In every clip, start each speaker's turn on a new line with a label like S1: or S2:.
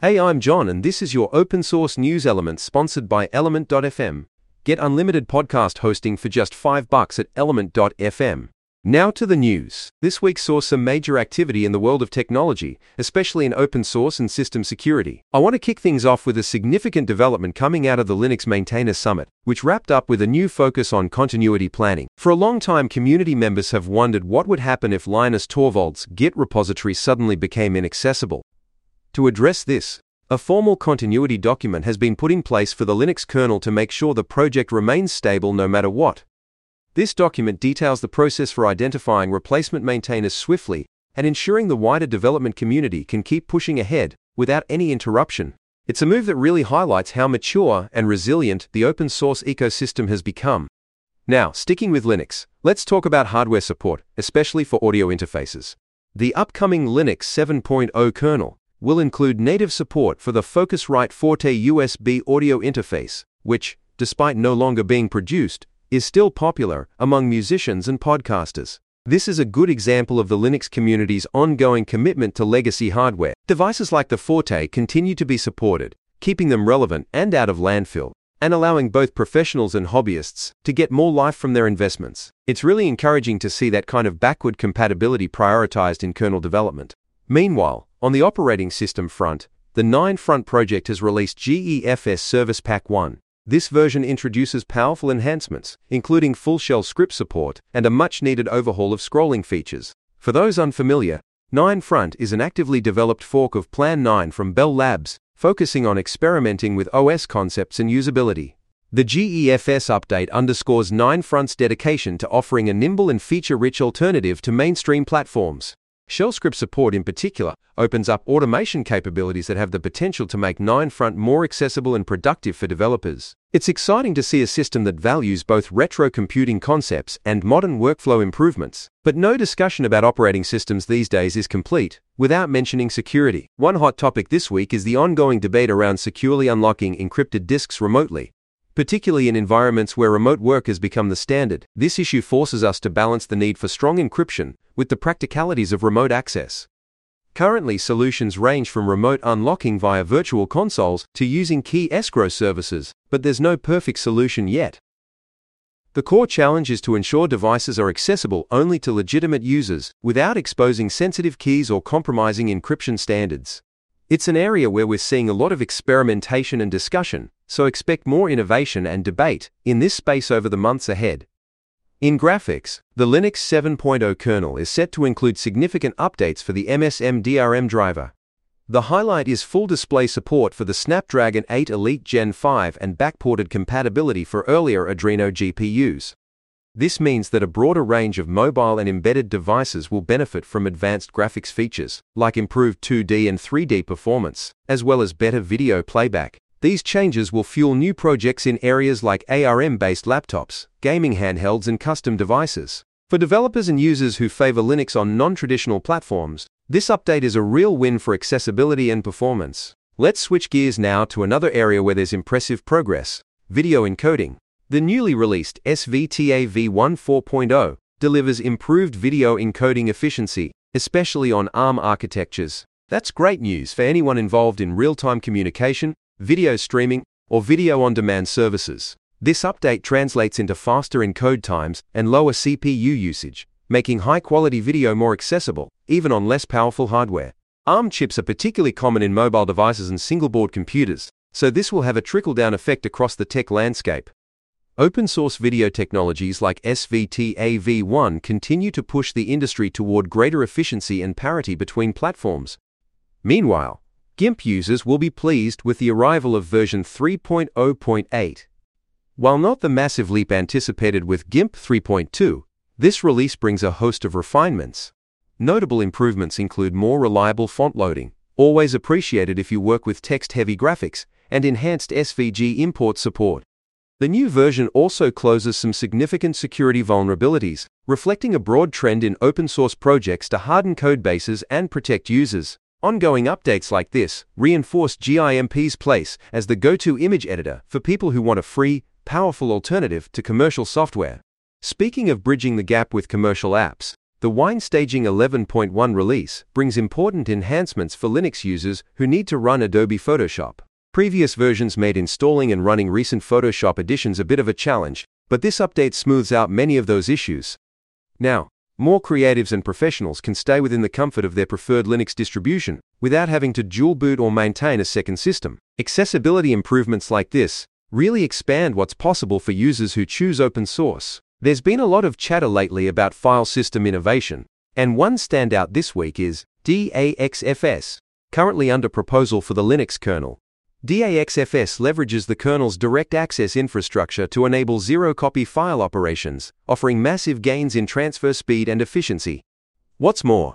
S1: Hey, I'm John, and this is your open source news element sponsored by Element.fm. Get unlimited podcast hosting for just $5 at Element.fm. Now to the news. This week saw some major activity in the world of technology, especially in open source and system security. I want to kick things off with a significant development coming out of the Linux Maintainers Summit, which wrapped up with a new focus on continuity planning. For a long time, community members have wondered what would happen if Linus Torvalds' Git repository suddenly became inaccessible. To address this, a formal continuity document has been put in place for the Linux kernel to make sure the project remains stable no matter what. This document details the process for identifying replacement maintainers swiftly and ensuring the wider development community can keep pushing ahead without any interruption. It's a move that really highlights how mature and resilient the open source ecosystem has become. Now, sticking with Linux, let's talk about hardware support, especially for audio interfaces. The upcoming Linux 7.0 kernel will include native support for the Focusrite Forte USB audio interface, which, despite no longer being produced, is still popular among musicians and podcasters. This is a good example of the Linux community's ongoing commitment to legacy hardware. Devices like the Forte continue to be supported, keeping them relevant and out of landfill, and allowing both professionals and hobbyists to get more life from their investments. It's really encouraging to see that kind of backward compatibility prioritized in kernel development. Meanwhile, on the operating system front, the 9front project has released GEFS Service Pack 1. This version introduces powerful enhancements, including full shell script support and a much-needed overhaul of scrolling features. For those unfamiliar, 9front is an actively developed fork of Plan 9 from Bell Labs, focusing on experimenting with OS concepts and usability. The GEFS update underscores 9front's dedication to offering a nimble and feature-rich alternative to mainstream platforms. Shell script support in particular opens up automation capabilities that have the potential to make 9front more accessible and productive for developers. It's exciting to see a system that values both retro computing concepts and modern workflow improvements. But no discussion about operating systems these days is complete without mentioning security. One hot topic this week is the ongoing debate around securely unlocking encrypted disks remotely. Particularly in environments where remote work has become the standard, this issue forces us to balance the need for strong encryption with the practicalities of remote access. Currently, solutions range from remote unlocking via virtual consoles to using key escrow services, but there's no perfect solution yet. The core challenge is to ensure devices are accessible only to legitimate users without exposing sensitive keys or compromising encryption standards. It's an area where we're seeing a lot of experimentation and discussion, so expect more innovation and debate in this space over the months ahead. In graphics, the Linux 7.0 kernel is set to include significant updates for the MSM DRM driver. The highlight is full display support for the Snapdragon 8 Elite Gen 5 and backported compatibility for earlier Adreno GPUs. This means that a broader range of mobile and embedded devices will benefit from advanced graphics features, like improved 2D and 3D performance, as well as better video playback. These changes will fuel new projects in areas like ARM-based laptops, gaming handhelds, and custom devices. For developers and users who favor Linux on non-traditional platforms, this update is a real win for accessibility and performance. Let's switch gears now to another area where there's impressive progress: video encoding. The newly released SVTA v1 4.0 delivers improved video encoding efficiency, especially on ARM architectures. That's great news for anyone involved in real-time communication, video streaming, or video-on-demand services. This update translates into faster encode times and lower CPU usage, making high-quality video more accessible, even on less powerful hardware. ARM chips are particularly common in mobile devices and single-board computers, so this will have a trickle-down effect across the tech landscape. Open-source video technologies like SVTA v1 continue to push the industry toward greater efficiency and parity between platforms. Meanwhile, GIMP users will be pleased with the arrival of version 3.0.8. While not the massive leap anticipated with GIMP 3.2, this release brings a host of refinements. Notable improvements include more reliable font loading, always appreciated if you work with text-heavy graphics, and enhanced SVG import support. The new version also closes some significant security vulnerabilities, reflecting a broad trend in open-source projects to harden codebases and protect users. Ongoing updates like this reinforce GIMP's place as the go-to image editor for people who want a free, powerful alternative to commercial software. Speaking of bridging the gap with commercial apps, The Wine Staging 11.1 release brings important enhancements for Linux users who need to run Adobe Photoshop. Previous versions made installing and running recent Photoshop editions a bit of a challenge, but this update smooths out many of those issues. Now, more creatives and professionals can stay within the comfort of their preferred Linux distribution without having to dual boot or maintain a second system. Accessibility improvements like this really expand what's possible for users who choose open source. There's been a lot of chatter lately about file system innovation, and one standout this week is DAXFS, currently under proposal for the Linux kernel. DAXFS leverages the kernel's direct access infrastructure to enable zero-copy file operations, offering massive gains in transfer speed and efficiency. What's more,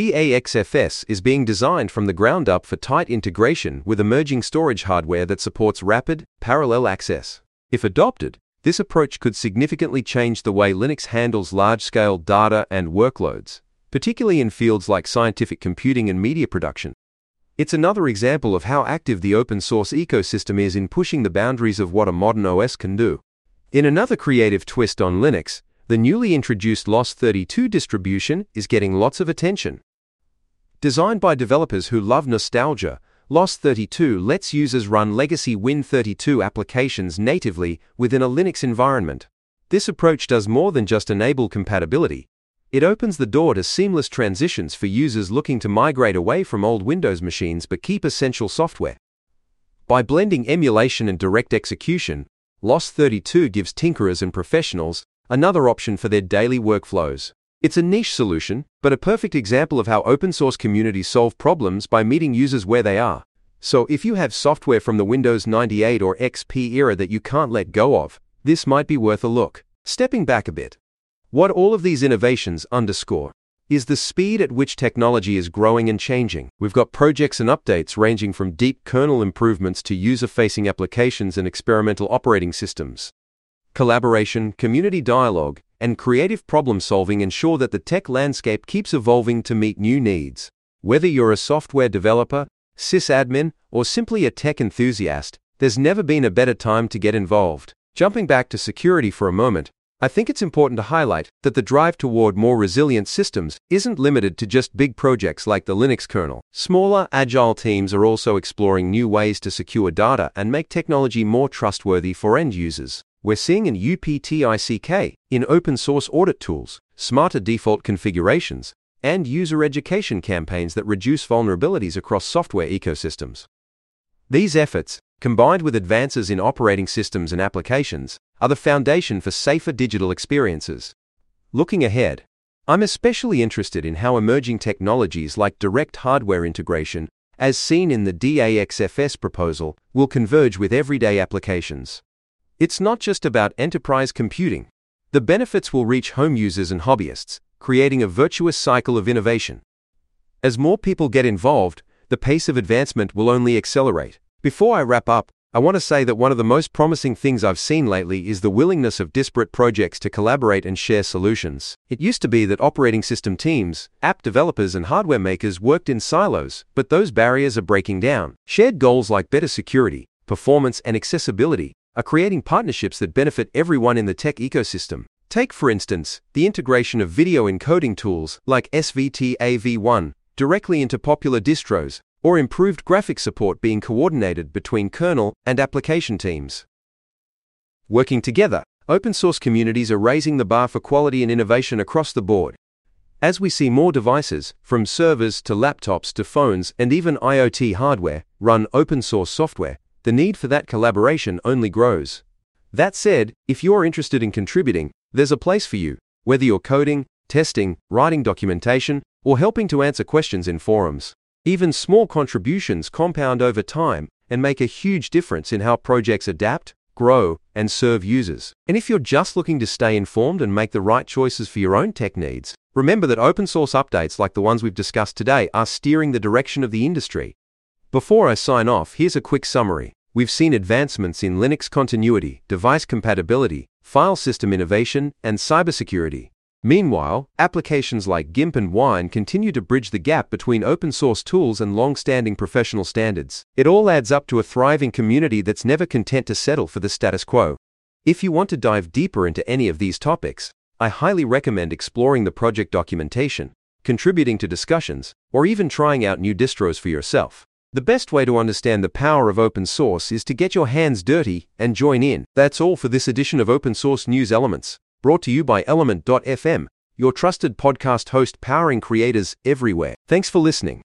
S1: DAXFS is being designed from the ground up for tight integration with emerging storage hardware that supports rapid, parallel access. If adopted, this approach could significantly change the way Linux handles large-scale data and workloads, particularly in fields like scientific computing and media production. It's another example of how active the open-source ecosystem is in pushing the boundaries of what a modern OS can do. In another creative twist on Linux, the newly introduced LOS32 distribution is getting lots of attention. Designed by developers who love nostalgia, LOS32 lets users run legacy Win32 applications natively within a Linux environment. This approach does more than just enable compatibility. It opens the door to seamless transitions for users looking to migrate away from old Windows machines but keep essential software. By blending emulation and direct execution, LOS32 gives tinkerers and professionals another option for their daily workflows. It's a niche solution, but a perfect example of how open-source communities solve problems by meeting users where they are. So if you have software from the Windows 98 or XP era that you can't let go of, this might be worth a look. Stepping back a bit, what all of these innovations underscore is the speed at which technology is growing and changing. We've got projects and updates ranging from deep kernel improvements to user-facing applications and experimental operating systems. Collaboration, community dialogue, and creative problem-solving ensure that the tech landscape keeps evolving to meet new needs. Whether you're a software developer, sysadmin, or simply a tech enthusiast, there's never been a better time to get involved. Jumping back to security for a moment, I think it's important to highlight that the drive toward more resilient systems isn't limited to just big projects like the Linux kernel. Smaller, agile teams are also exploring new ways to secure data and make technology more trustworthy for end users. We're seeing an uptick in open-source audit tools, smarter default configurations, and user education campaigns that reduce vulnerabilities across software ecosystems. These efforts, combined with advances in operating systems and applications, are the foundation for safer digital experiences. Looking ahead, I'm especially interested in how emerging technologies like direct hardware integration, as seen in the DAXFS proposal, will converge with everyday applications. It's not just about enterprise computing. The benefits will reach home users and hobbyists, creating a virtuous cycle of innovation. As more people get involved, the pace of advancement will only accelerate. Before I wrap up, I want to say that one of the most promising things I've seen lately is the willingness of disparate projects to collaborate and share solutions. It used to be that operating system teams, app developers, and hardware makers worked in silos, but those barriers are breaking down. Shared goals like better security, performance, and accessibility are creating partnerships that benefit everyone in the tech ecosystem. Take, for instance, the integration of video encoding tools like SVT-AV1 directly into popular distros, or improved graphics support being coordinated between kernel and application teams. Working together, open-source communities are raising the bar for quality and innovation across the board. As we see more devices, from servers to laptops to phones and even IoT hardware, run open-source software, the need for that collaboration only grows. That said, if you're interested in contributing, there's a place for you, whether you're coding, testing, writing documentation, or helping to answer questions in forums. Even small contributions compound over time and make a huge difference in how projects adapt, grow, and serve users. And if you're just looking to stay informed and make the right choices for your own tech needs, remember that open source updates like the ones we've discussed today are steering the direction of the industry. Before I sign off, here's a quick summary. We've seen advancements in Linux continuity, device compatibility, file system innovation, and cybersecurity. Meanwhile, applications like GIMP and Wine continue to bridge the gap between open-source tools and long-standing professional standards. It all adds up to a thriving community that's never content to settle for the status quo. If you want to dive deeper into any of these topics, I highly recommend exploring the project documentation, contributing to discussions, or even trying out new distros for yourself. The best way to understand the power of open source is to get your hands dirty and join in. That's all for this edition of Open Source News Elements, brought to you by Element.fm, your trusted podcast host powering creators everywhere. Thanks for listening.